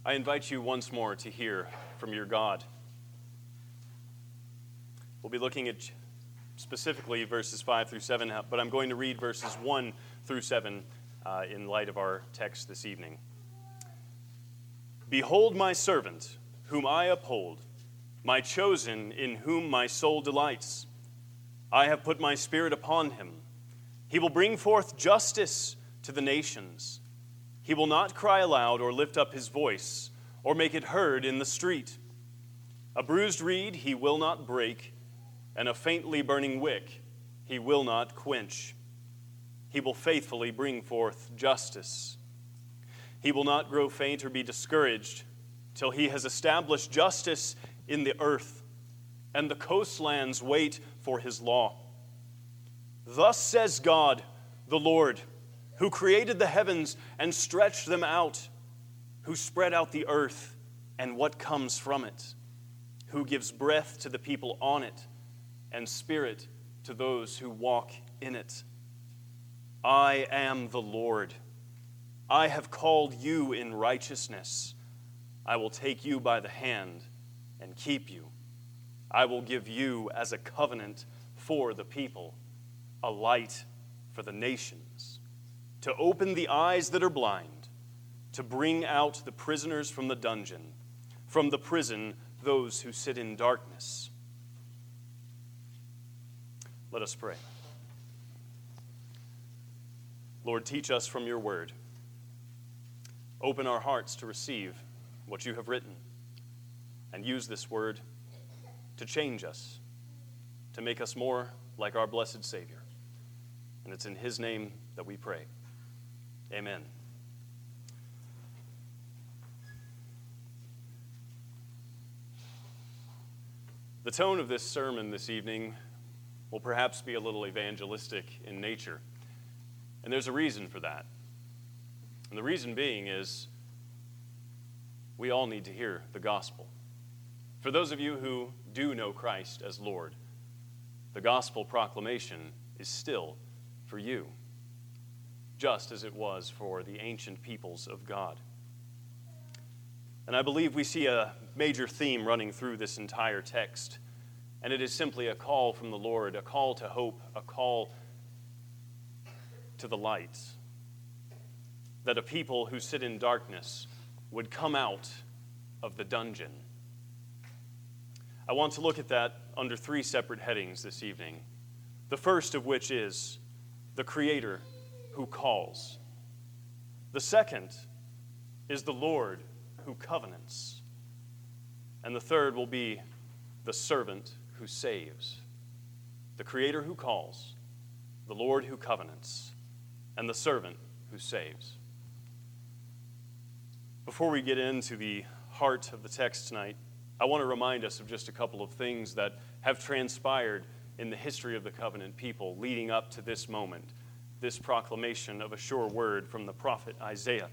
I invite you once more to hear from your God. We'll be looking at specifically verses 5 through 7, but I'm going to read verses 1 through 7 in light of our text this evening. Behold my servant, whom I uphold, my chosen, in whom my soul delights. I have put my spirit upon him. He will bring forth justice to the nations. He will not cry aloud or lift up his voice or make it heard in the street. A bruised reed he will not break, and a faintly burning wick he will not quench. He will faithfully bring forth justice. He will not grow faint or be discouraged till he has established justice in the earth, and the coastlands wait for his law. Thus says God, the Lord, who created the heavens and stretched them out, who spread out the earth and what comes from it, who gives breath to the people on it and spirit to those who walk in it. I am the Lord. I have called you in righteousness. I will take you by the hand and keep you. I will give you as a covenant for the people, a light for the nations, to open the eyes that are blind, to bring out the prisoners from the dungeon, from the prison those who sit in darkness. Let us pray. Lord, teach us from your word. Open our hearts to receive what you have written, and use this word to change us, to make us more like our blessed Savior. And it's in his name that we pray. Amen. The tone of this sermon this evening will perhaps be a little evangelistic in nature. And there's a reason for that. And the reason being is we all need to hear the gospel. For those of you who do know Christ as Lord, the gospel proclamation is still for you, just as it was for the ancient peoples of God. And I believe we see a major theme running through this entire text, and it is simply a call from the Lord, a call to hope, a call to the light, that a people who sit in darkness would come out of the dungeon. I want to look at that under three separate headings this evening. The first of which is the Creator who calls. The second is the Lord who covenants. And the third will be the servant who saves. The Creator who calls, the Lord who covenants, and the servant who saves. Before we get into the heart of the text tonight, I want to remind us of just a couple of things that have transpired in the history of the covenant people leading up to this moment, this proclamation of a sure word from the prophet Isaiah.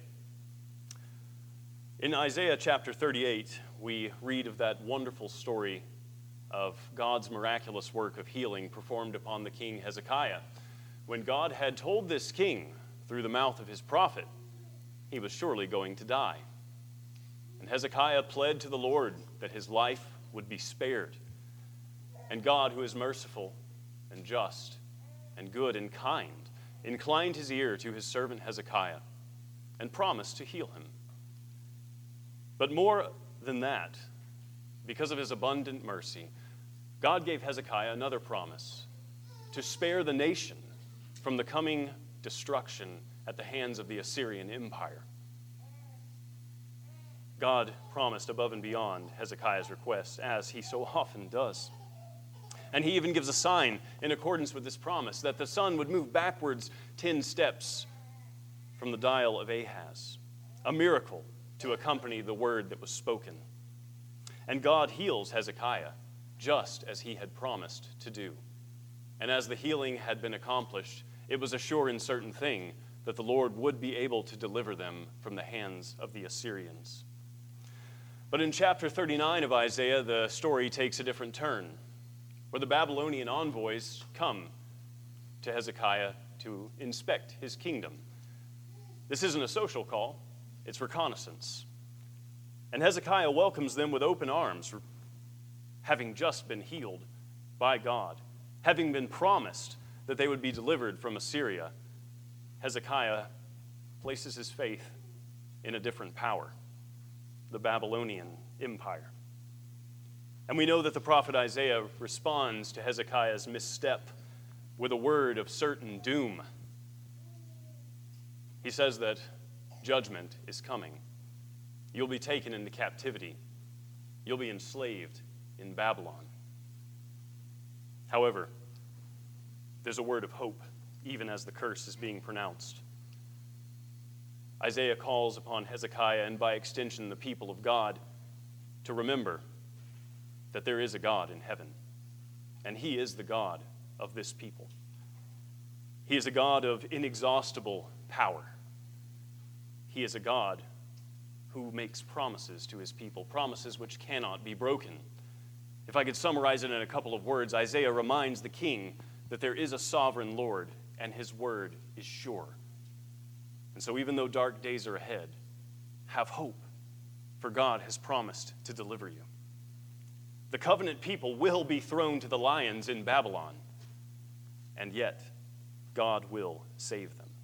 In Isaiah chapter 38, we read of that wonderful story of God's miraculous work of healing performed upon the king Hezekiah, when God had told this king through the mouth of his prophet he was surely going to die. And Hezekiah pled to the Lord that his life would be spared. And God, who is merciful and just and good and kind, inclined his ear to his servant Hezekiah and promised to heal him. But more than that, because of his abundant mercy, God gave Hezekiah another promise to spare the nation from the coming destruction at the hands of the Assyrian Empire. God promised above and beyond Hezekiah's request, as he so often does. And he even gives a sign in accordance with this promise that the sun would move backwards 10 steps from the dial of Ahaz, a miracle to accompany the word that was spoken. And God heals Hezekiah just as he had promised to do. And as the healing had been accomplished, it was a sure and certain thing that the Lord would be able to deliver them from the hands of the Assyrians. But in chapter 39 of Isaiah, the story takes a different turn, where the Babylonian envoys come to Hezekiah to inspect his kingdom. This isn't a social call, it's reconnaissance. And Hezekiah welcomes them with open arms, having just been healed by God, having been promised that they would be delivered from Assyria. Hezekiah places his faith in a different power, the Babylonian Empire. And we know that the prophet Isaiah responds to Hezekiah's misstep with a word of certain doom. He says that judgment is coming. You'll be taken into captivity. You'll be enslaved in Babylon. However, there's a word of hope, even as the curse is being pronounced. Isaiah calls upon Hezekiah, and by extension the people of God, to remember that there is a God in heaven, and he is the God of this people. He is a God of inexhaustible power. He is a God who makes promises to his people, promises which cannot be broken. If I could summarize it in a couple of words, Isaiah reminds the king that there is a sovereign Lord, and his word is sure. And so even though dark days are ahead, have hope, for God has promised to deliver you. The covenant people will be thrown to the lions in Babylon, and yet God will save them.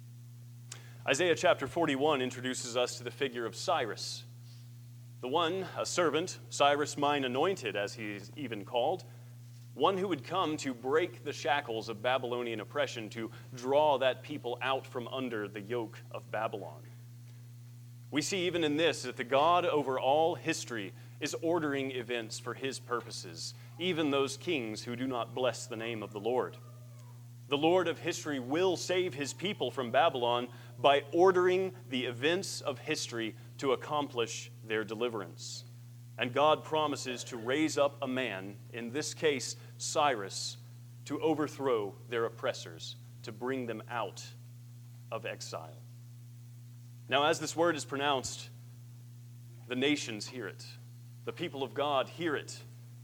Isaiah chapter 41 introduces us to the figure of Cyrus, the one, a servant, Cyrus mine anointed, as he is even called, one who would come to break the shackles of Babylonian oppression, to draw that people out from under the yoke of Babylon. We see even in this that the God over all history is ordering events for his purposes, even those kings who do not bless the name of the Lord. The Lord of history will save his people from Babylon by ordering the events of history to accomplish their deliverance. And God promises to raise up a man, in this case Cyrus, to overthrow their oppressors, to bring them out of exile. Now, as this word is pronounced, the nations hear it. The people of God hear it.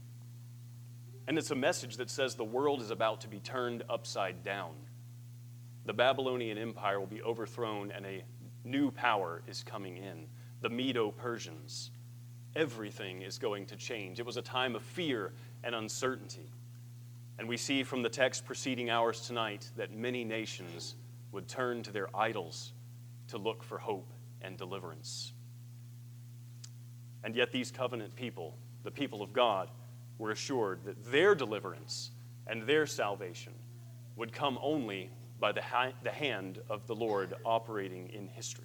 And it's a message that says the world is about to be turned upside down. The Babylonian Empire will be overthrown and a new power is coming in, the Medo-Persians. Everything is going to change. It was a time of fear and uncertainty. And we see from the text preceding ours tonight that many nations would turn to their idols to look for hope and deliverance. And yet these covenant people, the people of God, were assured that their deliverance and their salvation would come only by the hand of the Lord operating in history.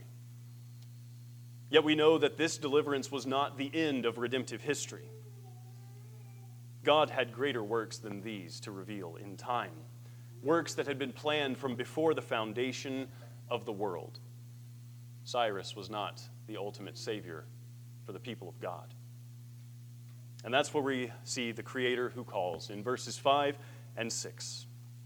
Yet we know that this deliverance was not the end of redemptive history. God had greater works than these to reveal in time, works that had been planned from before the foundation of the world. Cyrus was not the ultimate savior for the people of God. And that's where we see the Creator who calls in verses 5 and 6.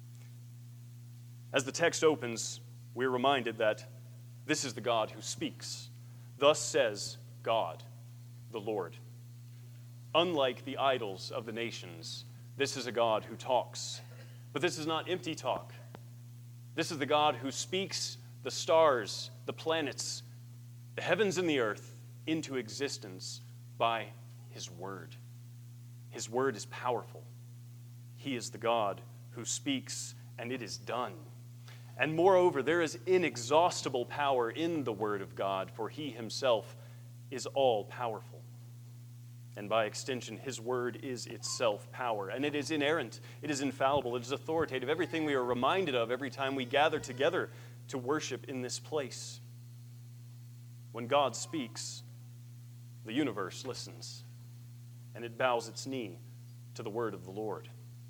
As the text opens, we're reminded that this is the God who speaks. Thus says God, the Lord. Unlike the idols of the nations, this is a God who talks. But this is not empty talk. This is the God who speaks the stars, the planets, the heavens and the earth into existence by his word. His word is powerful. He is the God who speaks, and it is done. And moreover, there is inexhaustible power in the word of God, for he himself is all powerful. And by extension, his word is itself power. And it is inerrant, it is infallible, it is authoritative. Everything we are reminded of every time we gather together to worship in this place. When God speaks, the universe listens, and it bows its knee to the word of the Lord.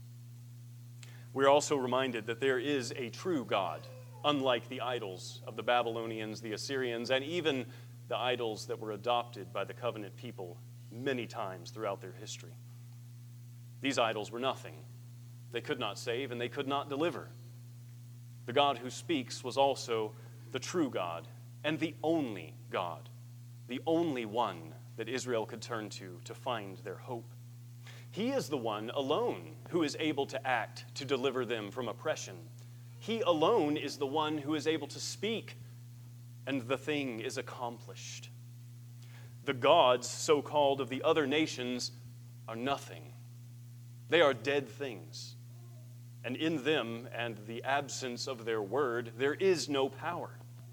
We're also reminded that there is a true God, unlike the idols of the Babylonians, the Assyrians, and even the idols that were adopted by the covenant people many times throughout their history. These idols were nothing. They could not save and they could not deliver. The God who speaks was also the true God and the only God, the only one that Israel could turn to find their hope. He is the one alone who is able to act to deliver them from oppression. He alone is the one who is able to speak, and the thing is accomplished. The gods, so-called, of the other nations are nothing. They are dead things. And in them and the absence of their word, there is no power.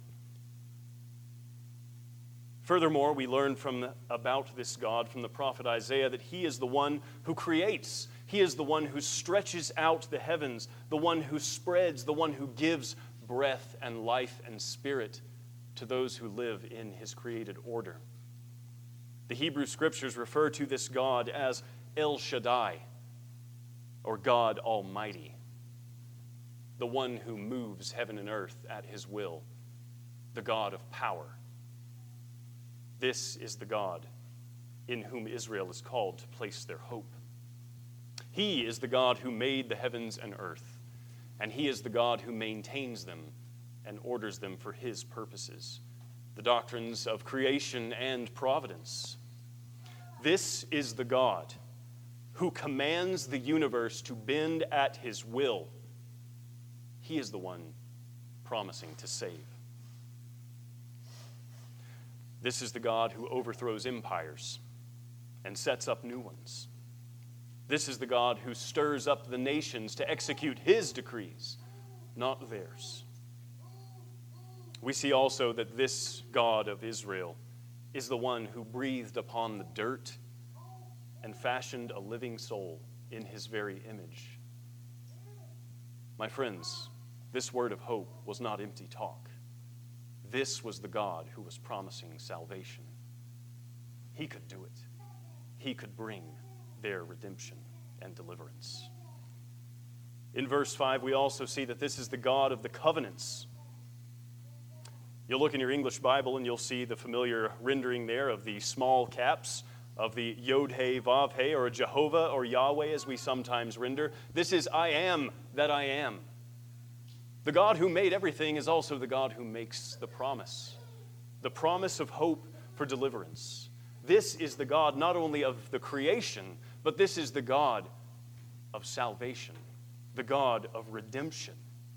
Furthermore, we learn about this God from the prophet Isaiah that he is the one who creates. He is the one who stretches out the heavens, the one who spreads, the one who gives breath and life and spirit to those who live in his created order. The Hebrew Scriptures refer to this God as El Shaddai, or God Almighty, the one who moves heaven and earth at his will, the God of power. This is the God in whom Israel is called to place their hope. He is the God who made the heavens and earth, and he is the God who maintains them and orders them for his purposes, the doctrines of creation and providence. This is the God who commands the universe to bend at his will. He is the one promising to save. This is the God who overthrows empires and sets up new ones. This is the God who stirs up the nations to execute his decrees, not theirs. We see also that this God of Israel is the one who breathed upon the dirt and fashioned a living soul in his very image. My friends, this word of hope was not empty talk. This was the God who was promising salvation. He could do it. He could bring their redemption and deliverance. In verse 5, we also see that this is the God of the covenants. You'll look in your English Bible and you'll see the familiar rendering there of the small caps of the Yod-He, Vav-He, or Jehovah or Yahweh as we sometimes render. This is I am that I am. The God who made everything is also the God who makes the promise of hope for deliverance. This is the God not only of the creation, but this is the God of salvation, the God of redemption.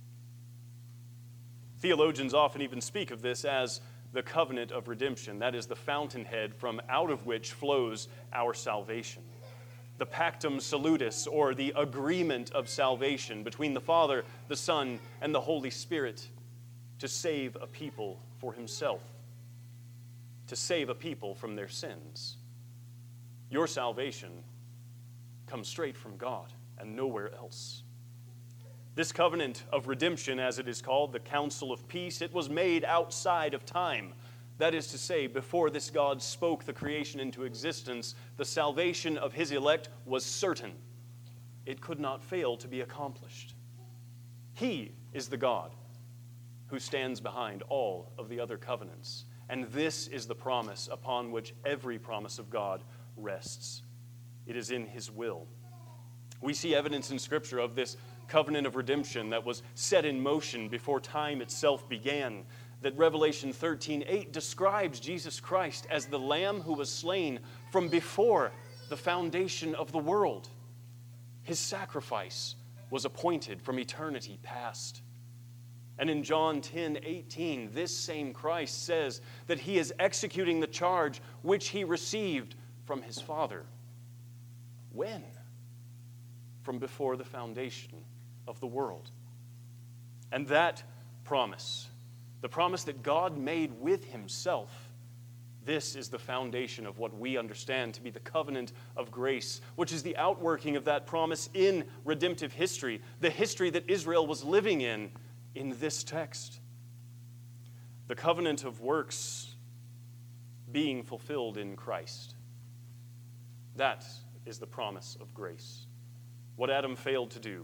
Theologians often even speak of this as the covenant of redemption. That is the fountainhead from out of which flows our salvation. The pactum salutis, or the agreement of salvation between the Father, the Son, and the Holy Spirit to save a people for himself, to save a people from their sins. Your salvation comes straight from God and nowhere else. This covenant of redemption, as it is called, the counsel of peace, it was made outside of time. That is to say, before this God spoke the creation into existence, the salvation of his elect was certain. It could not fail to be accomplished. He is the God who stands behind all of the other covenants. And this is the promise upon which every promise of God rests. It is in his will. We see evidence in Scripture of this covenant of redemption that was set in motion before time itself began. That Revelation 13:8 describes Jesus Christ as the Lamb who was slain from before the foundation of the world. His sacrifice was appointed from eternity past. And in John 10:18, this same Christ says that he is executing the charge which he received from his Father. When? From before the foundation of the world. And that promise, the promise that God made with himself, this is the foundation of what we understand to be the covenant of grace, which is the outworking of that promise in redemptive history, the history that Israel was living in this text. The covenant of works being fulfilled in Christ. That is the promise of grace. What Adam failed to do,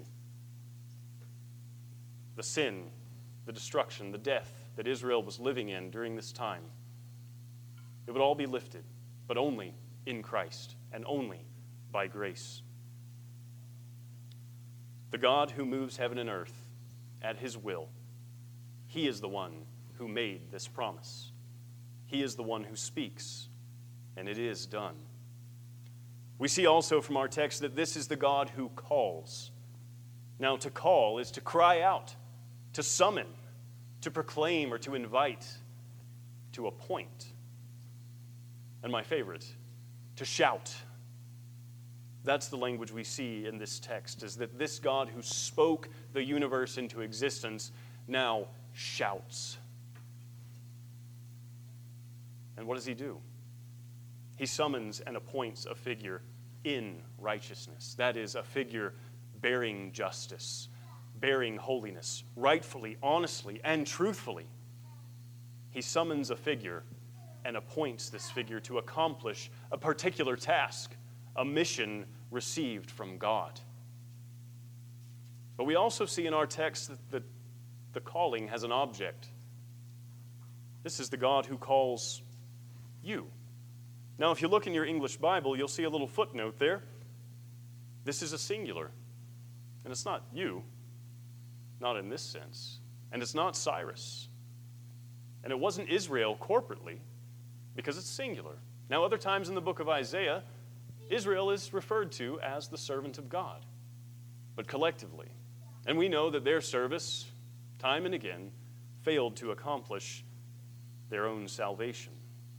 the sin, the destruction, the death that Israel was living in during this time, it would all be lifted, but only in Christ and only by grace. The God who moves heaven and earth at his will, he is the one who made this promise. He is the one who speaks, and it is done. We see also from our text that this is the God who calls. Now, to call is to cry out, to summon, to proclaim, or to invite, to appoint. and my favorite, to shout. That's the language we see in this text, is that this God who spoke the universe into existence now shouts. And what does he do? He summons and appoints a figure in righteousness. That is, a figure bearing justice, bearing holiness, rightfully, honestly, and truthfully. He summons a figure and appoints this figure to accomplish a particular task, a mission received from God. But we also see in our text that the calling has an object. This is the God who calls you. Now, if you look in your English Bible, you'll see a little footnote there. This is a singular. And it's not you, not in this sense. And it's not Cyrus. And it wasn't Israel corporately, because it's singular. Now, other times in the book of Isaiah, Israel is referred to as the servant of God, but collectively. And we know that their service, time and again, failed to accomplish their own salvation.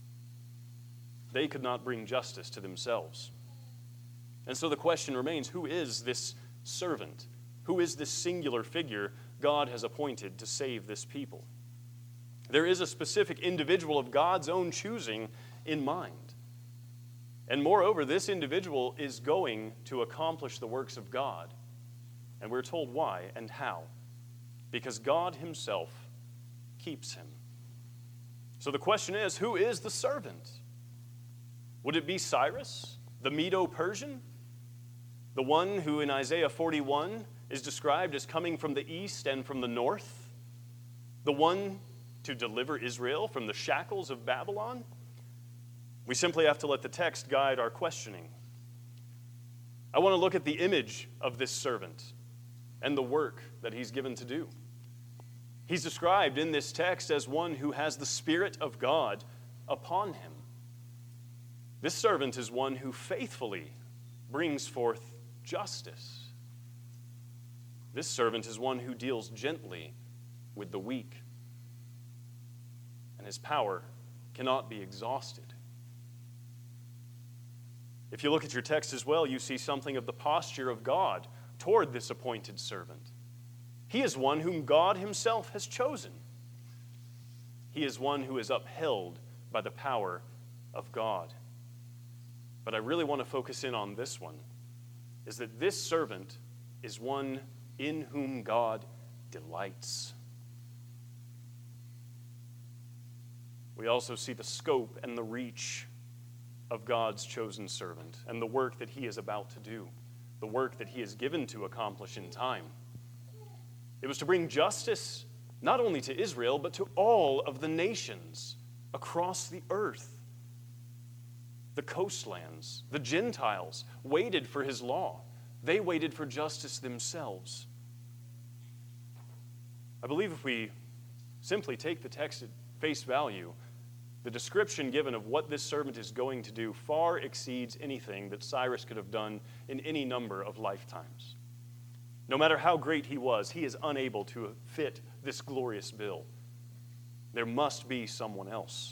They could not bring justice to themselves. And so the question remains, who is this servant? Who is this singular figure God has appointed to save this people? There is a specific individual of God's own choosing in mind. And moreover, this individual is going to accomplish the works of God. And we're told why and how. Because God himself keeps him. So the question is, who is the servant? Would it be Cyrus, the Medo-Persian? The one who in Isaiah 41 is described as coming from the east and from the north? The one to deliver Israel from the shackles of Babylon? We simply have to let the text guide our questioning. I want to look at the image of this servant and the work that he's given to do. He's described in this text as one who has the Spirit of God upon him. This servant is one who faithfully brings forth justice. This servant is one who deals gently with the weak. And his power cannot be exhausted. If you look at your text as well, you see something of the posture of God toward this appointed servant. He is one whom God himself has chosen. He is one who is upheld by the power of God. But I really want to focus in on this one, is that this servant is one in whom God delights. We also see the scope and the reach of God's chosen servant and the work that he is about to do, the work that he is given to accomplish in time. It was to bring justice not only to Israel, but to all of the nations across the earth. The coastlands, the Gentiles, waited for his law. They waited for justice themselves. I believe if we simply take the text at face value, the description given of what this servant is going to do far exceeds anything that Cyrus could have done in any number of lifetimes. No matter how great he is unable to fit this glorious bill. There must be someone else.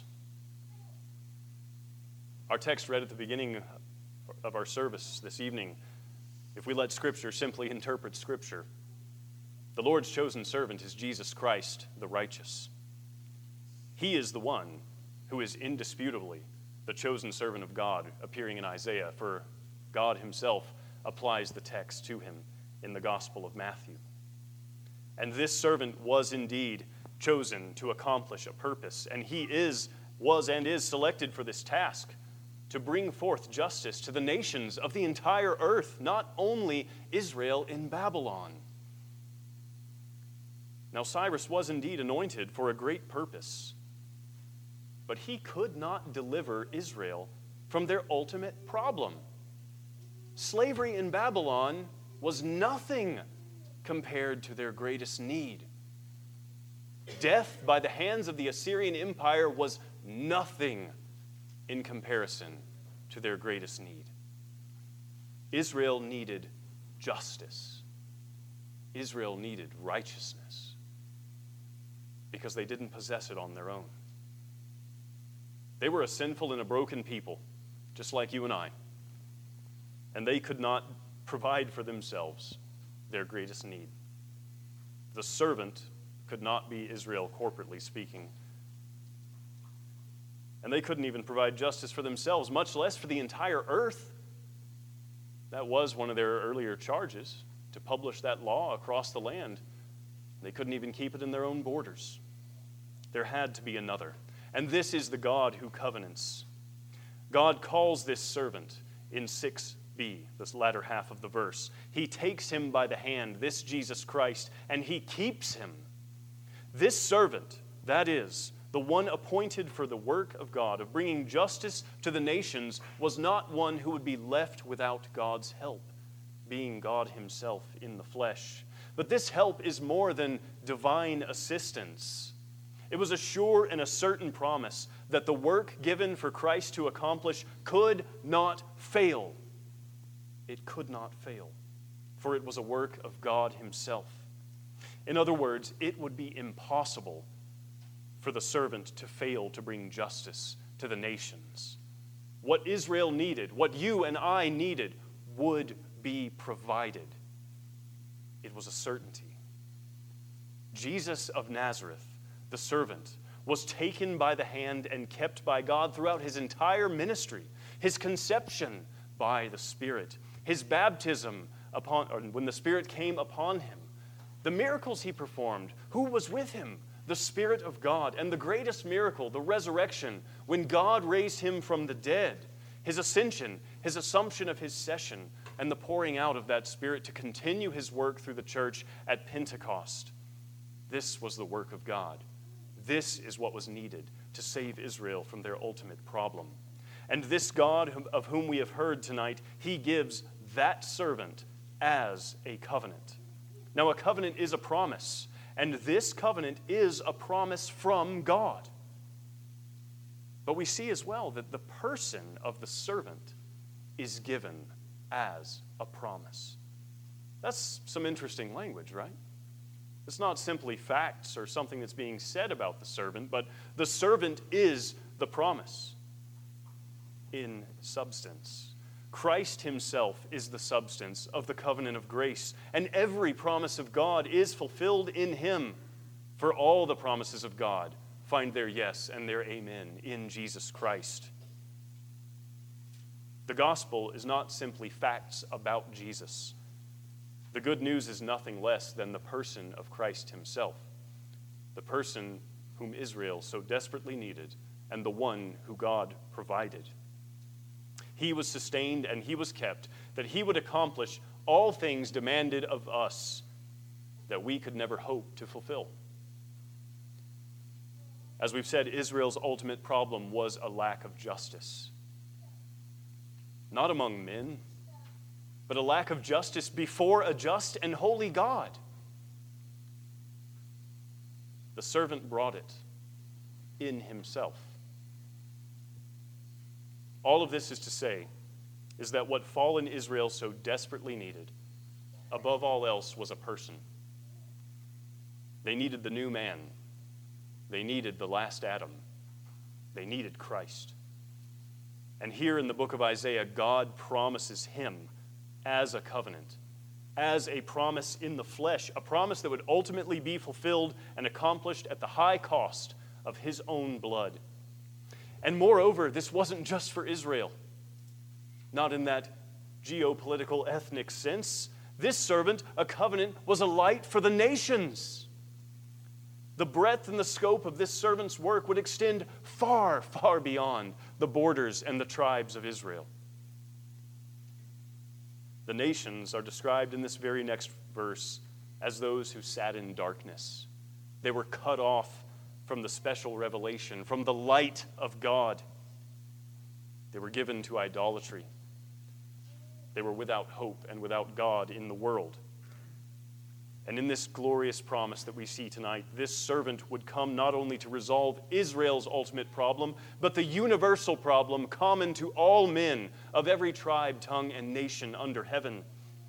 Our text read at the beginning of our service this evening, if we let Scripture simply interpret Scripture, the Lord's chosen servant is Jesus Christ, the righteous. He is the one who is indisputably the chosen servant of God, appearing in Isaiah, for God himself applies the text to him in the Gospel of Matthew. And this servant was indeed chosen to accomplish a purpose, and he was and is selected for this task, to bring forth justice to the nations of the entire earth, not only Israel in Babylon. Now, Cyrus was indeed anointed for a great purpose, but he could not deliver Israel from their ultimate problem. Slavery in Babylon was nothing compared to their greatest need. Death by the hands of the Assyrian Empire was nothing in comparison to their greatest need. Israel needed justice. Israel needed righteousness because they didn't possess it on their own. They were a sinful and a broken people, just like you and I. And they could not provide for themselves their greatest need. The servant could not be Israel, corporately speaking. And they couldn't even provide justice for themselves, much less for the entire earth. That was one of their earlier charges, to publish that law across the land. They couldn't even keep it in their own borders. There had to be another. And this is the God who covenants. God calls this servant in 6b, this latter half of the verse. He takes him by the hand, this Jesus Christ, and he keeps him. This servant, that is, the one appointed for the work of God, of bringing justice to the nations, was not one who would be left without God's help, being God himself in the flesh. But this help is more than divine assistance. It was a sure and a certain promise that the work given for Christ to accomplish could not fail. It could not fail, for it was a work of God himself. In other words, it would be impossible for the servant to fail to bring justice to the nations. What Israel needed, what you and I needed, would be provided. It was a certainty. Jesus of Nazareth, the servant, was taken by the hand and kept by God throughout his entire ministry. His conception by the Spirit, his baptism when the Spirit came upon him, the miracles he performed, who was with him? The Spirit of God. And the greatest miracle, the resurrection, when God raised him from the dead, his ascension, his assumption of his session, and the pouring out of that Spirit to continue his work through the church at Pentecost. This was the work of God. This is what was needed to save Israel from their ultimate problem. And this God of whom we have heard tonight, he gives that servant as a covenant. Now, a covenant is a promise, and this covenant is a promise from God. But we see as well that the person of the servant is given as a promise. That's some interesting language, right? It's not simply facts or something that's being said about the servant, but the servant is the promise in substance. Christ himself is the substance of the covenant of grace, and every promise of God is fulfilled in him. For all the promises of God find their yes and their amen in Jesus Christ. The gospel is not simply facts about Jesus. The good news is nothing less than the person of Christ himself, the person whom Israel so desperately needed, and the one who God provided. He was sustained and he was kept, that he would accomplish all things demanded of us that we could never hope to fulfill. As we've said, Israel's ultimate problem was a lack of justice. Not among men, but a lack of justice before a just and holy God. The servant brought it in himself. All of this is to say is that what fallen Israel so desperately needed, above all else, was a person. They needed the new man. They needed the last Adam. They needed Christ. And here in the book of Isaiah, God promises him as a covenant, as a promise in the flesh, a promise that would ultimately be fulfilled and accomplished at the high cost of his own blood. And moreover, this wasn't just for Israel, not in that geopolitical ethnic sense. This servant, a covenant, was a light for the nations. The breadth and the scope of this servant's work would extend far, far beyond the borders and the tribes of Israel. The nations are described in this very next verse as those who sat in darkness. They were cut off from the special revelation, from the light of God. They were given to idolatry. They were without hope and without God in the world. And in this glorious promise that we see tonight, this servant would come not only to resolve Israel's ultimate problem, but the universal problem common to all men of every tribe, tongue, and nation under heaven.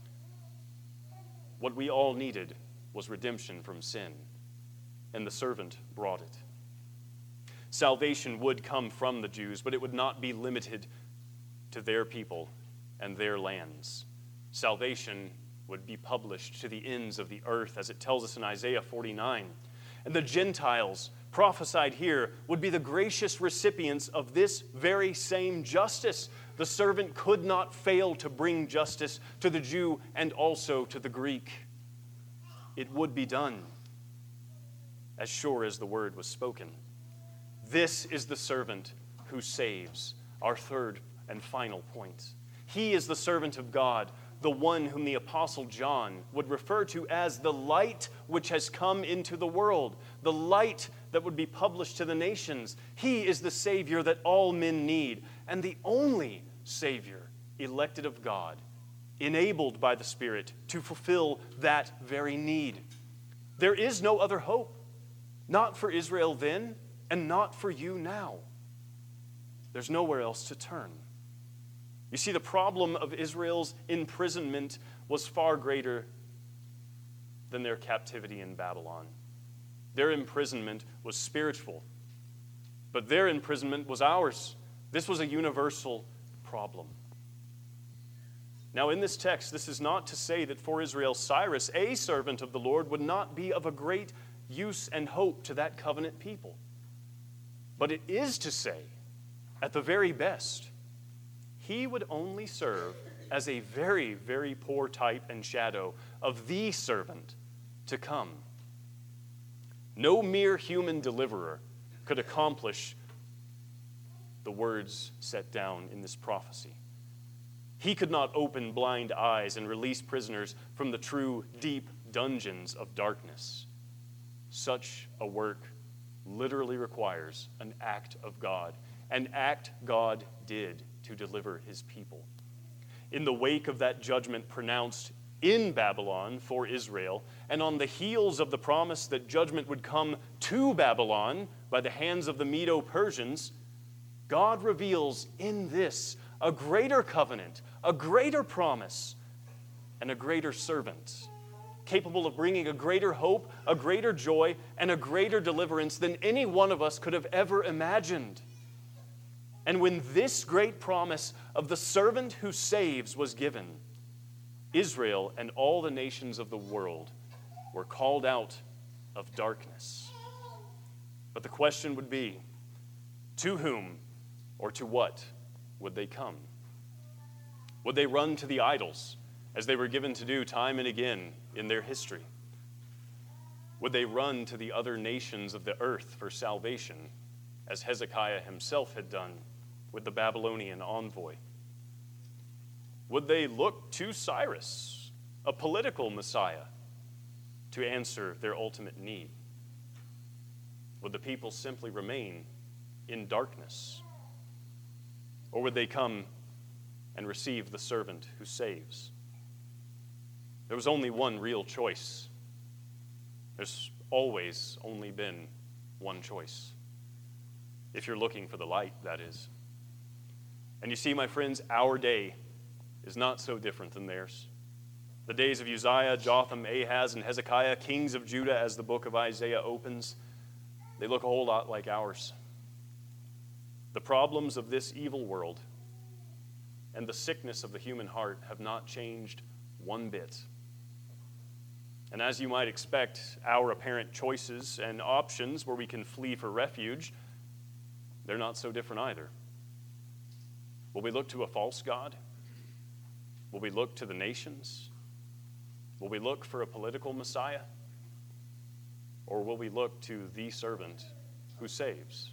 What we all needed was redemption from sin, and the servant brought it. Salvation would come from the Jews, but it would not be limited to their people and their lands. Salvation would be published to the ends of the earth, as it tells us in Isaiah 49. And the Gentiles, prophesied here, would be the gracious recipients of this very same justice. The servant could not fail to bring justice to the Jew and also to the Greek. It would be done, as sure as the word was spoken. This is the servant who saves, our third and final point. He is the servant of God, the one whom the Apostle John would refer to as the light which has come into the world, the light that would be published to the nations. He is the Savior that all men need, and the only Savior elected of God, enabled by the Spirit to fulfill that very need. There is no other hope, not for Israel then, and not for you now. There's nowhere else to turn. You see, the problem of Israel's imprisonment was far greater than their captivity in Babylon. Their imprisonment was spiritual, but their imprisonment was ours. This was a universal problem. Now, in this text, this is not to say that for Israel, Cyrus, a servant of the Lord, would not be of a great use and hope to that covenant people. But it is to say, at the very best, he would only serve as a very, very poor type and shadow of the servant to come. No mere human deliverer could accomplish the words set down in this prophecy. He could not open blind eyes and release prisoners from the true deep dungeons of darkness. Such a work literally requires an act of God, an act God did to deliver his people. In the wake of that judgment pronounced in Babylon for Israel, and on the heels of the promise that judgment would come to Babylon by the hands of the Medo-Persians, God reveals in this a greater covenant, a greater promise, and a greater servant, capable of bringing a greater hope, a greater joy, and a greater deliverance than any one of us could have ever imagined. And when this great promise of the servant who saves was given, Israel and all the nations of the world were called out of darkness. But the question would be, to whom or to what would they come? Would they run to the idols, as they were given to do time and again in their history? Would they run to the other nations of the earth for salvation, as Hezekiah himself had done with the Babylonian envoy? Would they look to Cyrus, a political Messiah, to answer their ultimate need? Would the people simply remain in darkness? Or would they come and receive the servant who saves? There was only one real choice. There's always only been one choice. If you're looking for the light, that is. And you see, my friends, our day is not so different than theirs. The days of Uzziah, Jotham, Ahaz, and Hezekiah, kings of Judah, as the book of Isaiah opens, they look a whole lot like ours. The problems of this evil world and the sickness of the human heart have not changed one bit. And as you might expect, our apparent choices and options where we can flee for refuge, they're not so different either. Will we look to a false god? Will we look to the nations? Will we look for a political Messiah? Or will we look to the servant who saves?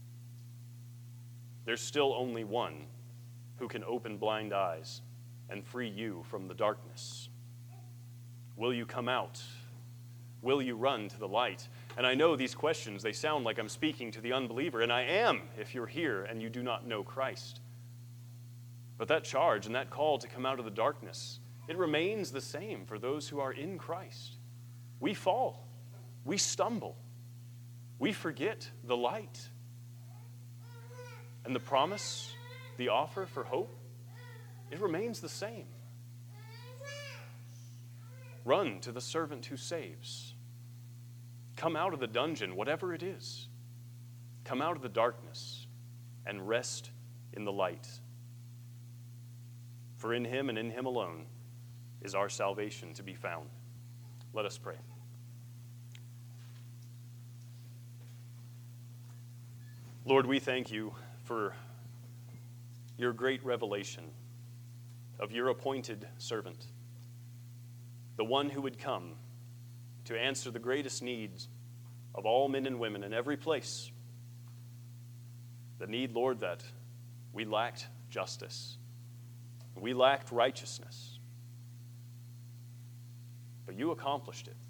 There's still only one who can open blind eyes and free you from the darkness. Will you come out? Will you run to the light? And I know these questions, they sound like I'm speaking to the unbeliever, and I am if you're here and you do not know Christ. But that charge and that call to come out of the darkness, it remains the same for those who are in Christ. We fall. We stumble. We forget the light. And the promise, the offer for hope, it remains the same. Run to the servant who saves. Come out of the dungeon, whatever it is. Come out of the darkness and rest in the light. For in him and in him alone is our salvation to be found. Let us pray. Lord, we thank you for your great revelation of your appointed servant, the one who would come to answer the greatest needs of all men and women in every place. The need, Lord, that we lacked justice. We lacked righteousness. But you accomplished it.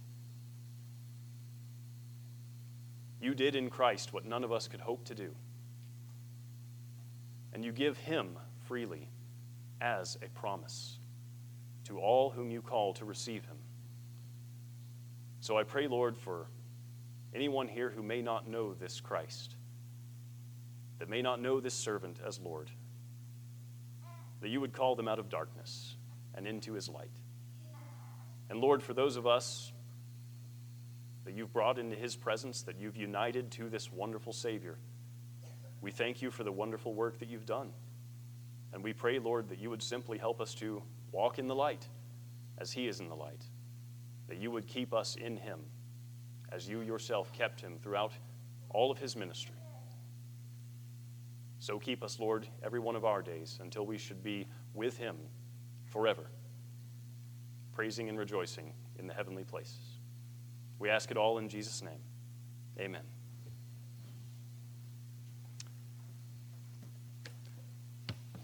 You did in Christ what none of us could hope to do. And you give him freely as a promise to all whom you call to receive him. So I pray, Lord, for anyone here who may not know this Christ, that may not know this servant as Lord, that you would call them out of darkness and into his light. And Lord, for those of us that you've brought into his presence, that you've united to this wonderful Savior, we thank you for the wonderful work that you've done. And we pray, Lord, that you would simply help us to walk in the light as he is in the light, that you would keep us in him as you yourself kept him throughout all of his ministry. So keep us, Lord, every one of our days until we should be with him forever, praising and rejoicing in the heavenly places. We ask it all in Jesus' name. Amen.